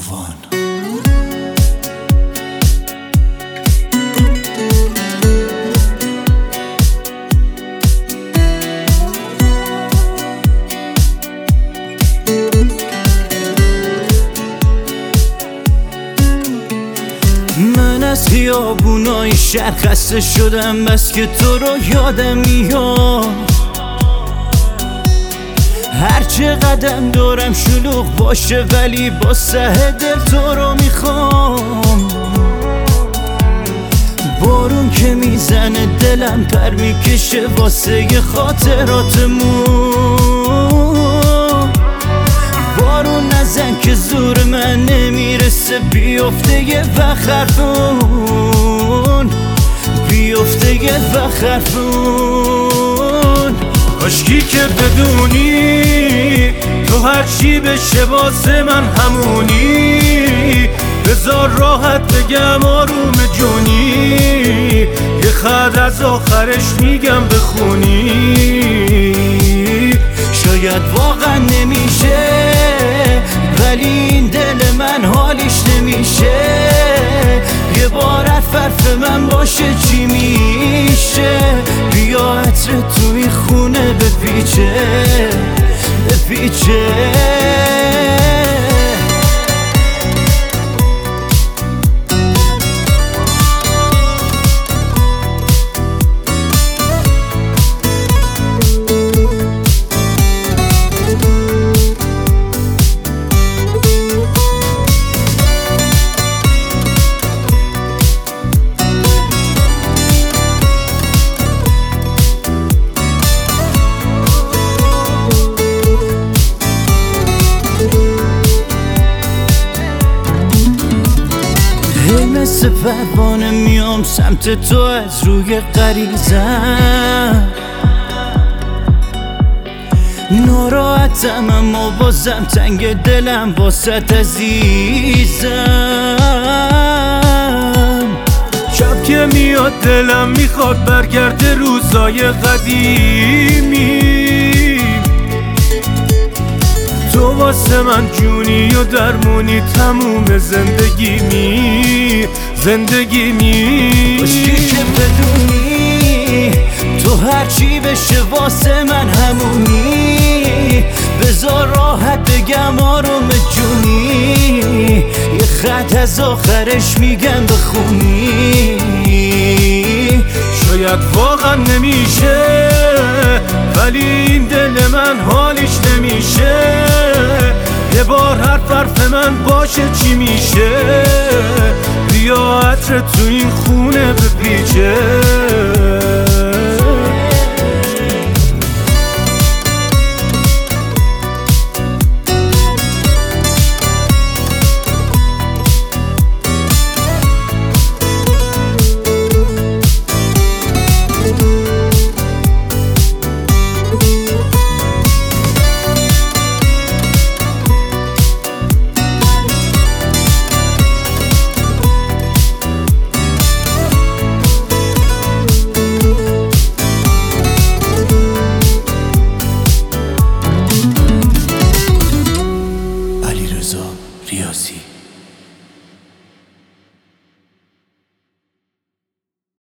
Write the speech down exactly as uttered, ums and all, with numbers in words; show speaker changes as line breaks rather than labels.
کاروان.
من از خیابونای شهر خسته شدم، بس که تو رو یادم میاد. هر چه قدم دارم شلوغ باشه، ولی با سه دل تو رو میخوام. بارون که میزنه دلم پر میکشه واسه خاطراتمون. بارون نزن که زور من نمیرسه، بیفته یه وقت حرفون، بیفته یه وقت حرفون.
کاشکی که بدونی تو هرچی بشه واسه من همونی. بذار راحت بگم آروم جونی، یه خط از آخرش میگم بخونی.
شاید واقعا نمیشه، ولی این دل من حالیش نمیشه. یه بار حرف من باشه چی میشه؟ بیا عطر تو این خونه بپیچه بپیچه. مثل پروانه میام سمت تو از روی غریزم. ناراحتم اما بازم تنگ دلم واسط عزیزم.
شب که میاد دلم میخواد برگرده روزای قدیمی. تو واسه من جونی و درمونی تموم زندگیمی زندگیمی.
کاشکی که بدونی تو هرچی بشه واسه من همونی. بذار راحت بگم آروم جونی، یه خط از آخرش میگم بخونی.
شاید واقعا نمیشه، ولی این دل من حالیش نمیشه. یه بار حرف حرف من باشه چی میشه؟ بیا عطر تو این خونه بپیچه.